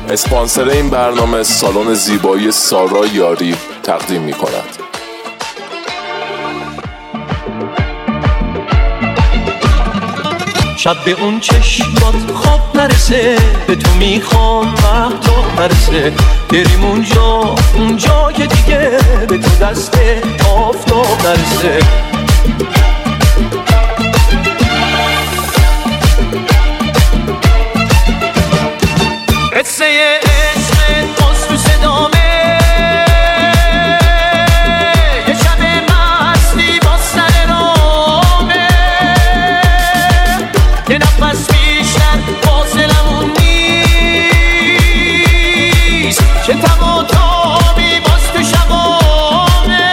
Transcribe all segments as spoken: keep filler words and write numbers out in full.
اسپانسر این برنامه سالن زیبایی سارا یاری تقدیم می کند. شب به اون چشمات خواب نرسه، به تو میخوام مهتاب نرسه، بریم اونجا اونجا که دیگه به تو دست آفتاب نرسه. قصه عشق باز تو صدامه، یه شب مستی باز سر رامه، یه نفس بیشتر فاصلمون نیست، چه تماتامی باز تو شبامه.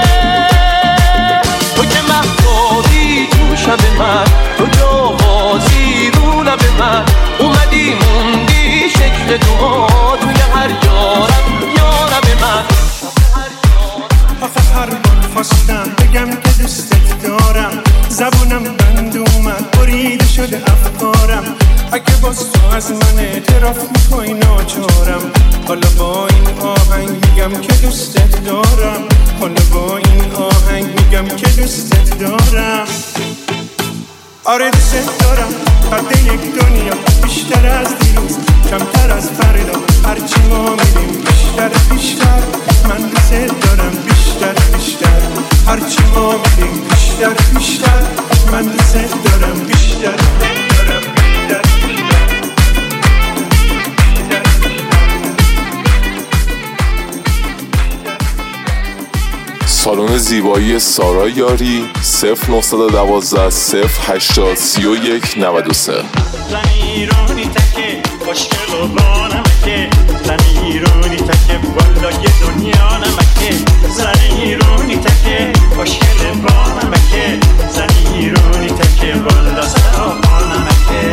تو که مهتابی تو شب من، تو جاغازی رو لب من، اومدی موندی شکل دعا توی هر یارم یارم من. آخه هر بار خواستم بگم که دوستت دارم، زبونم بند اومد بریده شده افکارم. اگه باز تو از من اعتراف میکنی ناچارم، حالا با این آهنگ میگم که دوستت دارم، حالا با این آهنگ میگم که دوستت دارم. آره دوستت دارم، فرد یک دنیا، بیشتر از دیروز، کمتر از فردا، هرچی ما میریم بیشتر بیشتر. من دوستت دارم بیشتر بیشتر، هرچی ما میریم بیشتر بیشتر. من دوستت دارم بیشتر دارم بیشتر سالن زیبایی سارا یاری صفر نهصد و دوازده صفر هشتاد سی و یک نود و سه. زن ایرانی تکه خوشگل و بانمکه، زن ایرانی تکه بالای دنیا نمکه، زن ایرانی تکه خوشگل بانمکه، زن ایرانی تکه بالا سر بانمکه.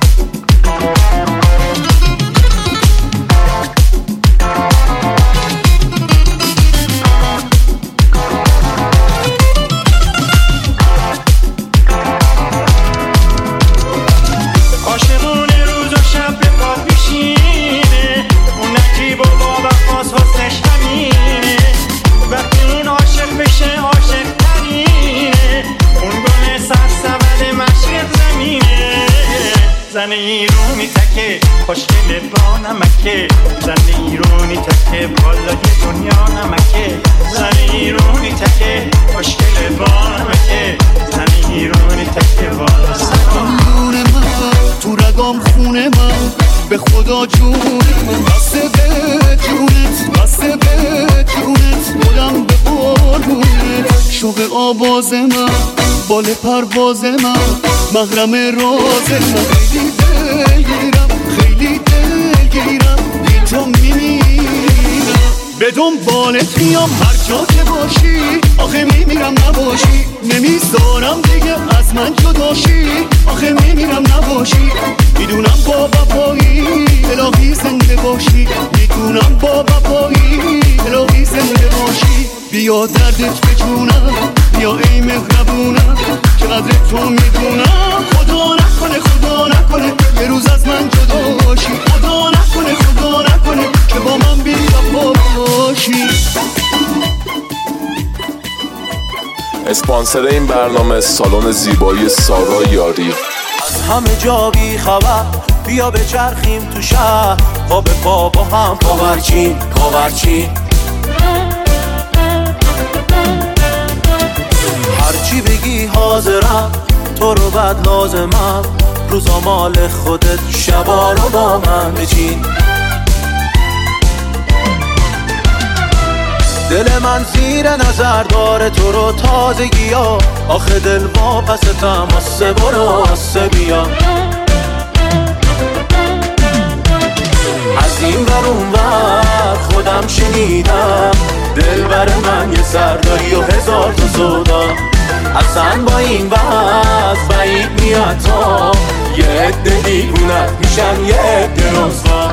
زن ایرانی تکه خوشگل با نمکه، زن ایرانی تکه بالای دنیا نمکه، زن ایرانی تکه خوشگل با نمکه، زن ایرانی تکه بالا سرم. خونه من تو رگام خونه من، به خدا جون من بسته به جونت، بسته به جونت، بلم به قربونت. شوق آواز من، بال پرواز من، محرم راز من. خیلی دلگیرم، خیلی دلگیرم، بی تو میمیرم، به دنبالت میام هر جا که باشی. آخه میمیرم نباشی، نمیذارم دیگه از من جداشی. آخه میمیرم نباشی، میدونم با وفایی الهی زنده باشی، میدونم با وفایی الهی زنده باشی. بیا دردت به جونم، بیا ای مهربونم، چقدر تو میدونم. خدا نکنه خدا نکنه یه روز از من جدا باشی، خدا نکنه خدا نکنه که با من بی وفا باشی. اسپانسر این برنامه سالن زیبایی سارا یاری. از همه جا بی خبر بیا بچرخیم تو شهر، پا به پا با هم پاورچین پاورچین. هرچی بگی حاضرم، تو رو بد لازمم، روزا مال خودت، شبا رو با من بچین. دل من زیر نظر داره تو رو تازگی ها، آخه دل واپستم آسه برو آسه بیا. از این ور اون ور خودم شنیدم، دل بر من یه سرداری و هزار تا سودا. اصلا با این وضع بعید میاد تا یه عده دیوونت میشن یه عده رسوا.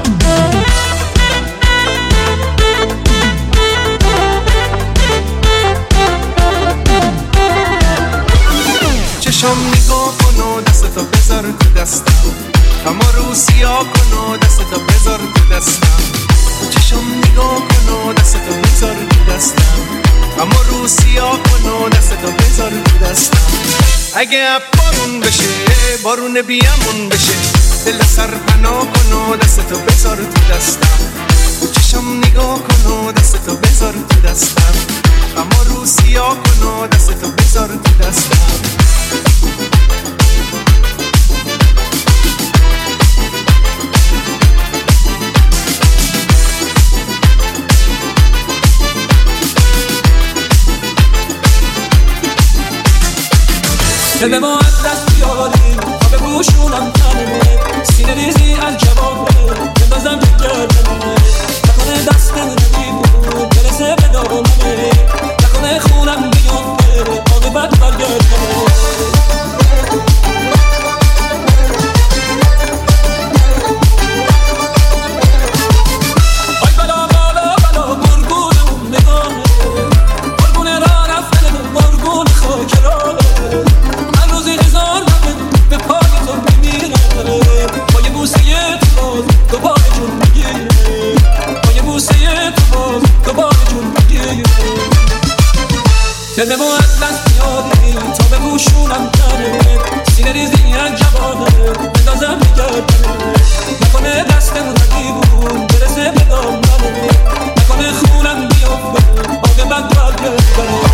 چشم نگاه کن و دستتا بذار تو دستم، اما رو سیاه کن و دستتا بذار تو دستم. اگه بارون بشه بارون بیامون بشه دل سر پناه کن و دستتو بذار تو دستم چشم نگاه کن و دستتو بذار تو دستم اما رو سیاه کن و دستتو بذار تو دستم به ما از دست بیاریم تا به گوشونم تنه سینه ریزی از جوابه بندازم تو گردنه نکنه دست ندی بود برسه به دامنه نکنه خونم بیفته عاقبت برگردنه آی بلا بالا بلا گرگون اون نگاهه گرگون را رفتن گرگون خاکرانه هزار نفر به پای تو میمیره با یه بوسه تو باز دوباره جون میگیره با یه بوسه تو باز دوباره جون میگیره دلمو از دست میاری تا به گوشونم تنه سینه ریزی از جوانه بندازم بگردنه نکنه دستم ردیبون برسه به دامنه نکنه خونم بیفته عاقبت برگردنه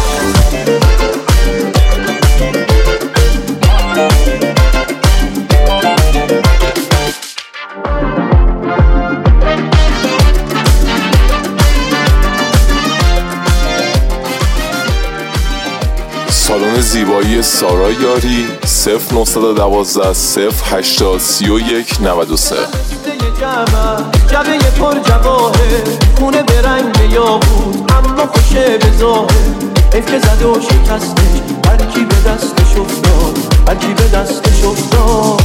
سالن زیبایی سارا یاری صفر نهصد و دوازده صفر هشتاد سی و یک نود و سه جبه پر جواهه خونه به رنگ یاقوت اما خوشه به ظاهر حیف که زده و شکستش هرکی به دستش افتاد هرکی به دستش افتاد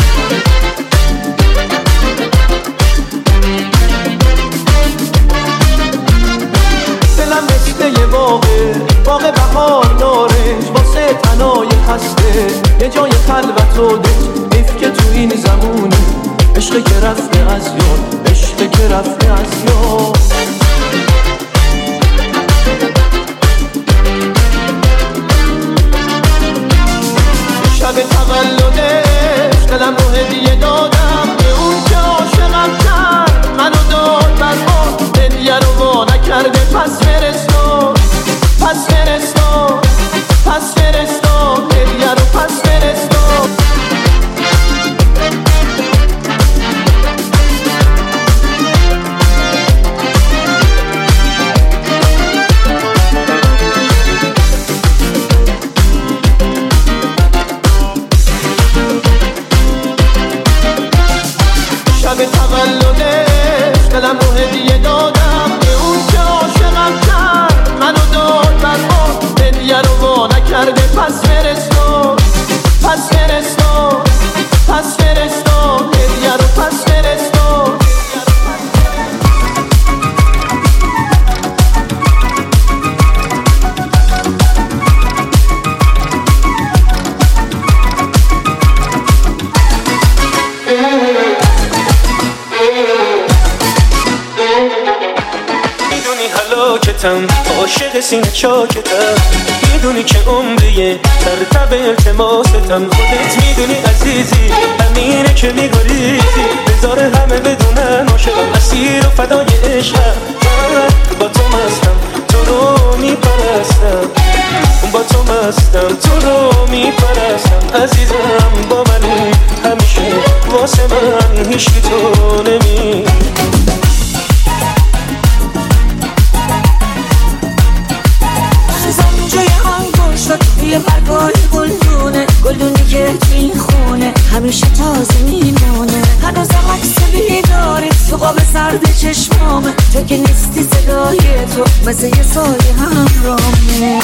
دلم مثل یه باغه باغ بهار دارش واسه تنای خسته یه جای خلوت و دل حیف که تو این زمونه عشقه که رفته از یاد عشقه که رفته از یاد شب تولدش دلم رو هدیه دادم به اون که عاشقم کرد منو داد برباد دلیه رو وا نکرده پس فرستاد پس فرستاد پس فرستاد دلیه رو پس فرستاد شب تولدش دلم رو هدیه دادم به اون که عاشقم کرد منو داد برباد دلیه رو وا نکرده پس فرستاد پس فرستاد پس فرستاد دلیه رو پس فرستاد هلاکتم عاشق سینه چاکتم میدونی که عمریه در تب التماستم خودت میدونی عزیزی همینه که میگریزی بذار همه بدونن عاشقم اسیر و فدای عشقم من با تو مستم تو رو میپرستم با تو مستم تو رو میپرستم عزیزم با منی همیشه واسه من هیچکی تو نمی یه برگای گلدونه گلدونی که توی خونه همیشه تازه میمونه هنوز عکس بیداری تو قاب سرد چشمامه تو که نیستی صدای تو مثل یه سایه همرامه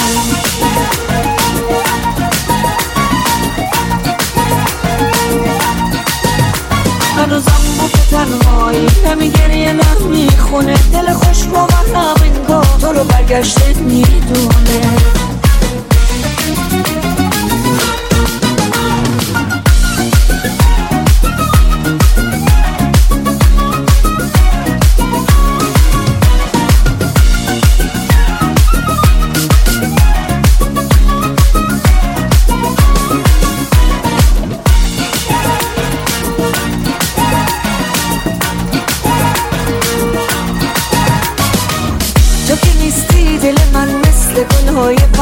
هنوزم با تو تنهایی نمیگریه نمیخونه دل خوش با من همینگاه تو رو برگشته میدونه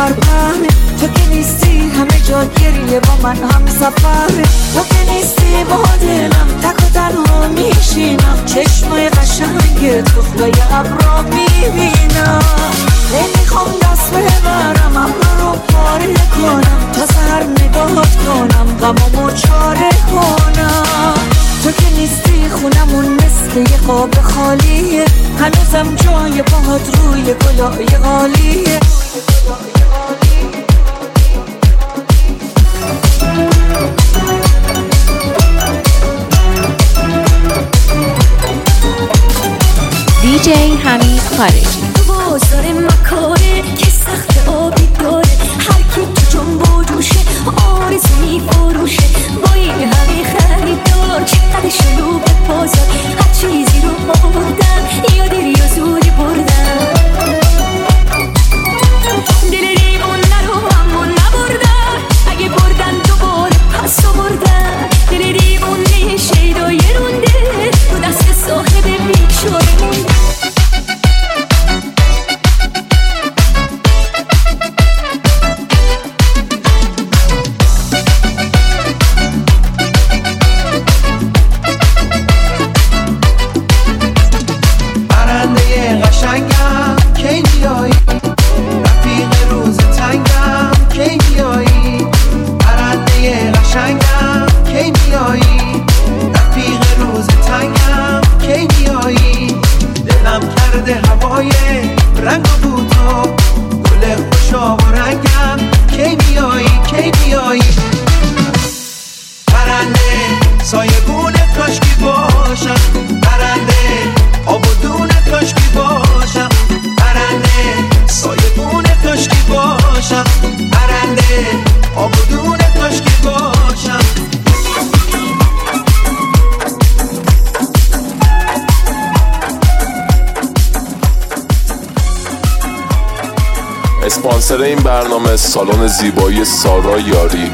پره تو که نیستی همه جا گریه با من هم سفره تو که نیستی با دلم تک و تنها میشینم چشمای قشنگ تو خدای ابرا میبینم نمیخوام دست ببرم ابرا رو پاره کنم تا سهر نگاهت کنم غمامو چاره کنم تو که نیستی خونمون مثل یه خواب خالیه هنوزم جای باهات روی گلای عالیه دی جی حمید خارجی بازار مکاره که سخت آبی داره هر کی تو جنب و جوشه آرزو میفروشه با این همه خریدار چقدر شلوغ بازار هر چیزی رو آوردن یا دل یا زوری بردن دل ریمونه رو همون نبردن اگه بردن دوباره پس آوردن دل ریمونه شیدای رونده رو دست صاحب بیچاره مونده اسپانسر این برنامه سالن زیبایی سارا یاری.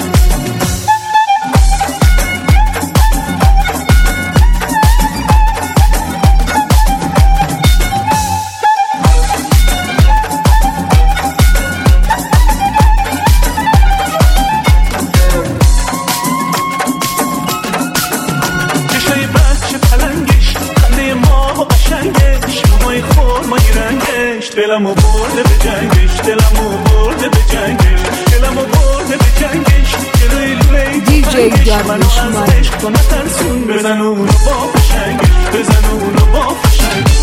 دلمو برده به جنگش دلمو برده به جنگش دلمو برده به جنگش جلوی لوله دی جی داریوش مانی تو نترسون بزن اونو با فشنگش بزن اونو با فشنگش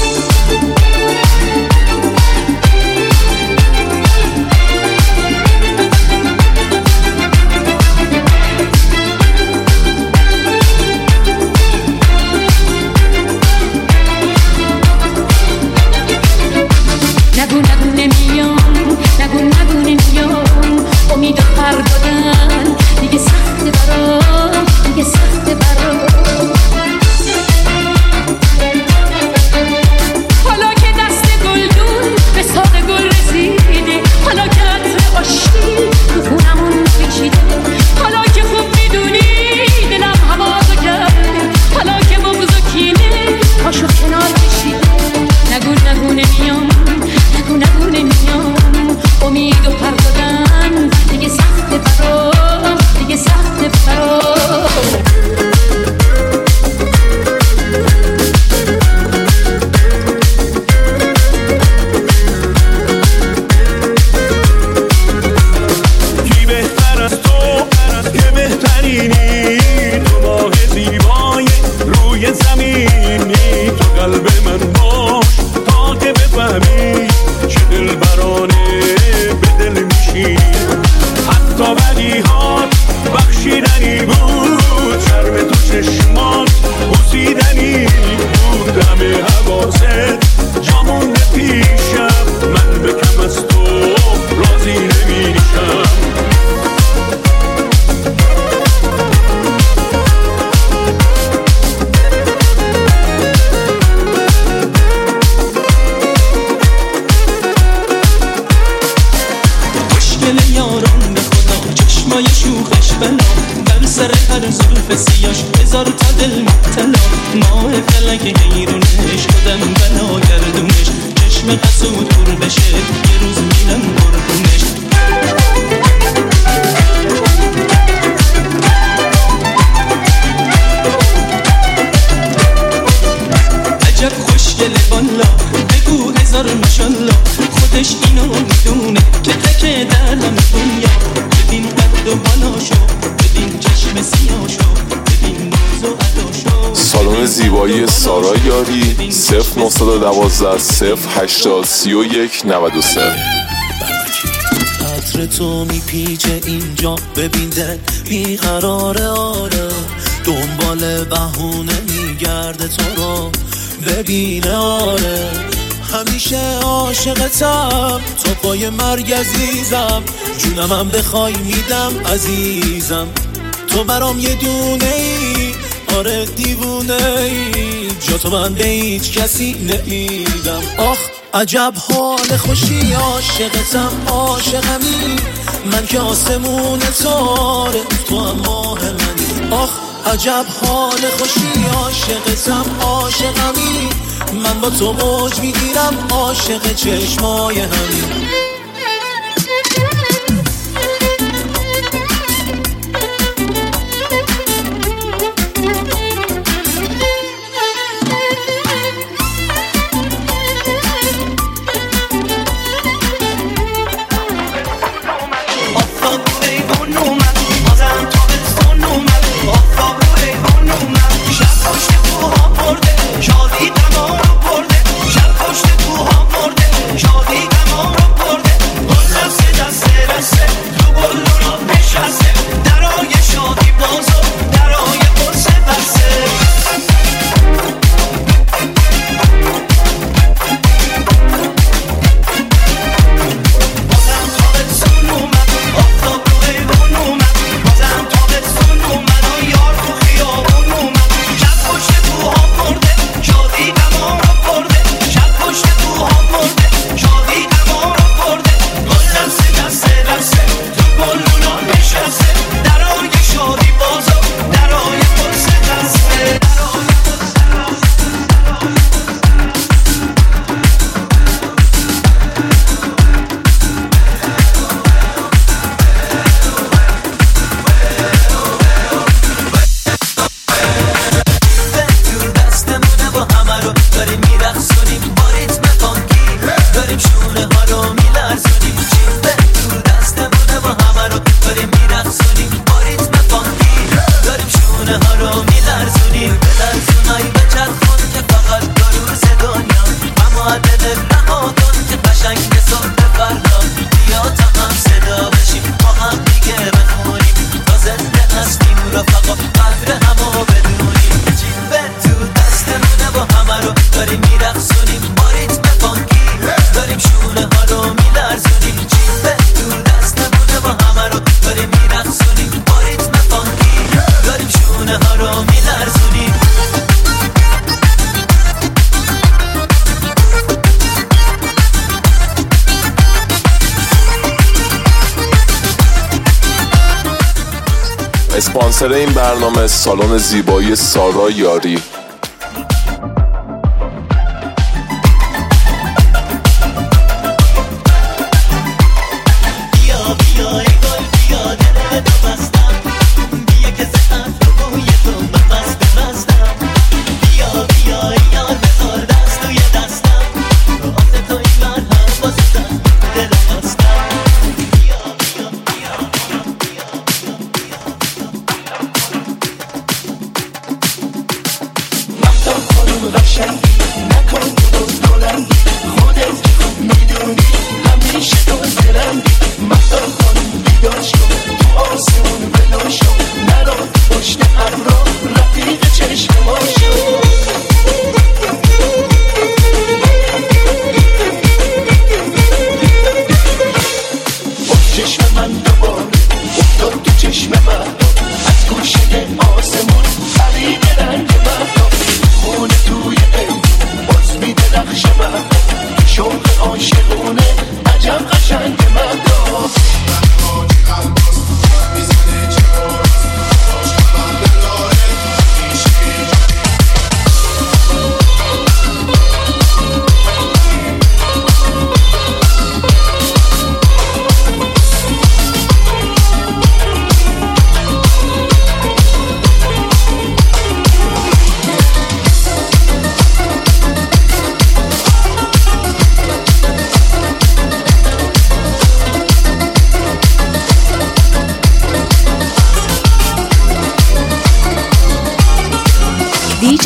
نگو نگو نمیام نگو نگو نمیام امید و پر دادن دیگه سخت برام دیگه سخت برام حالا که دست گلدون به ساق گل رسیده حالا که عطر آشتی تو خونمون پیچیده حالا که خوب میدونی دلم هوازو کرده حالا که بغض و کینه پاشو کنار کشیده نگو نگو نمیام نگو نگو نمیام امید و پر دادن دیگه سخت برام دیگه سخت برام کی بهتر از تو که بهترینی تو ماه زیبای روی زمینی تو قلب من باش تا که بفهمی چه دل برانه به دل میشی حتی بدیهات بخشیدنی بود شرم تو چشمات بوسیدنی بود همه حواست جامونده پیشم من به کم از تو راضی نمیشم در سر هر زلف سیاش هزار تا دل مبتلا ماه فلک حیرونش خودم بنا گردونش چشم حسود پر بشه یه روز میرم قربونش هزار ماشالله خودش اینو میدونه که تکه دلم دنیا بدین قد و بالاشو بدین چشم سیاشو بدین ناز و عداشو. سالن زیبایی سارا یاری صفر نهصد و دوازده صفر هشتاد سی و یک نود و سه. عطر تو میپیچه اینجا ببین دل بیقراره آره دنبال بهونه میگرده تو رو ببینه آره همیشه عاشقتم تو پای مرگ عزیزم جونمم بخوای میدم عزیزم تو برام یه دونه ای آره دیوونه ای جا تو من به هیچ کسی نمیدم آخ عجب حال خوشی عاشقتم عاشقمی من که آسمون تاره تو هم ماه منی آخ عجب حال خوشی عاشقتم عاشقمی من با تو موج میگیرم عاشق چشمای همین. اسپانسر این برنامه سالن زیبایی سارا یاری.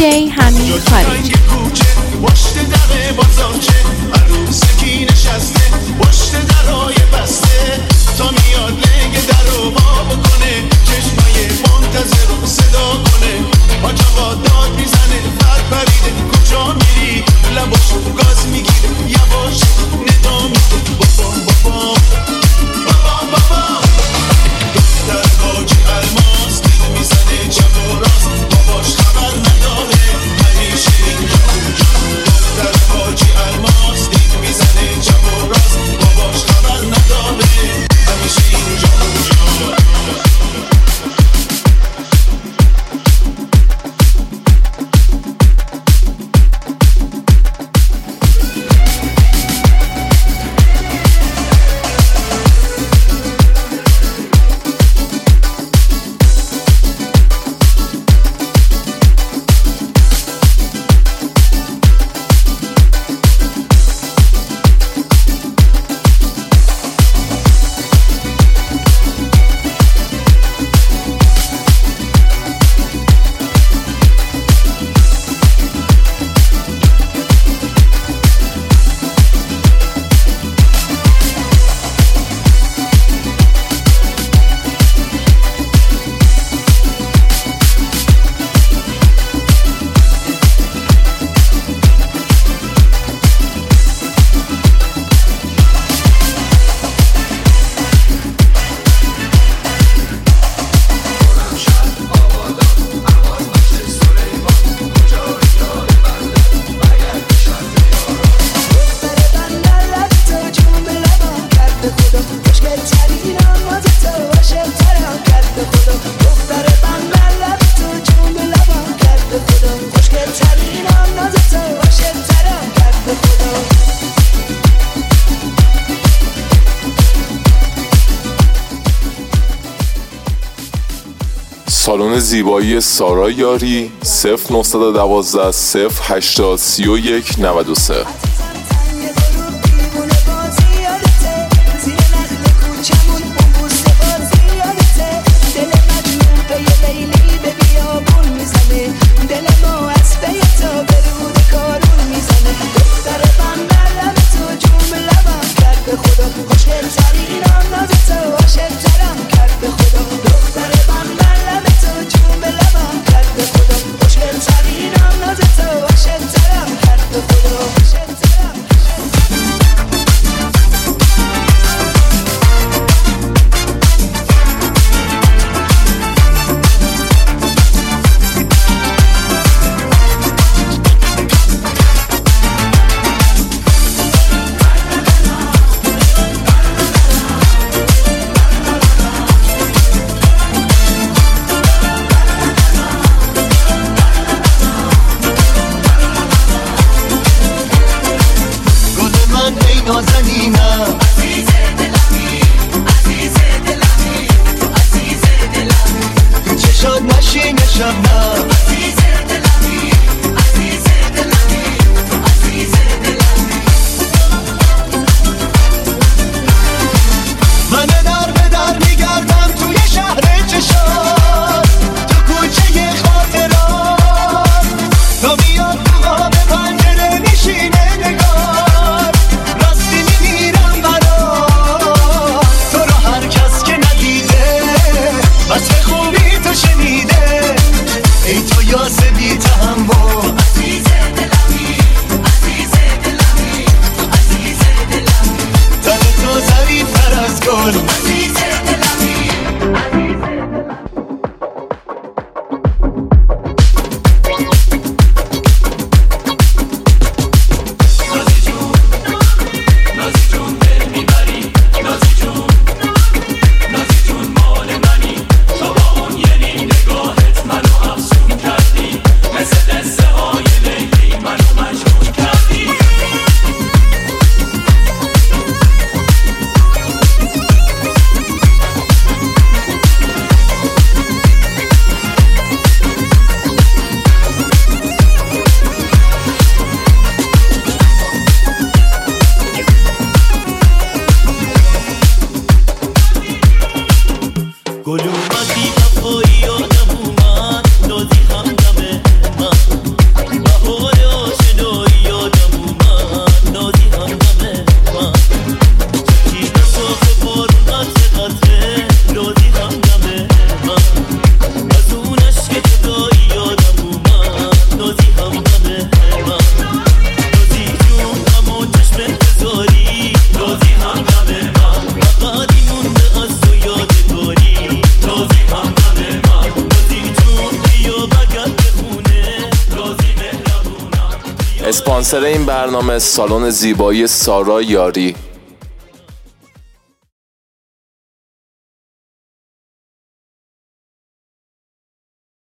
دیجی حمید خارجی. پشت در بازارچه عروسکی نشسته پشت درهای بسته تا میاد لنگ در رو با بکنه چشمای منتظر رو صدا کنه آجاقا داد میزنه پر پریده کجا میری لباشو گاز میگیره یواش ندا میده بابا بابا بابا بابا دختر حاجی الماس دید میزنه چپ و راست باباش خبر نداره همیشه اینجا اونجا دختر حاجی الماس دید میزنه چپ و راست باباش خبر نداره همیشه اینجا اونجا سالن زیبایی سارا یاری صفر نهصد و دوازده صفر هشتاد سی و یک نود و سه. Shit. اسپانسر این برنامه سالن زیبایی سارا یاری.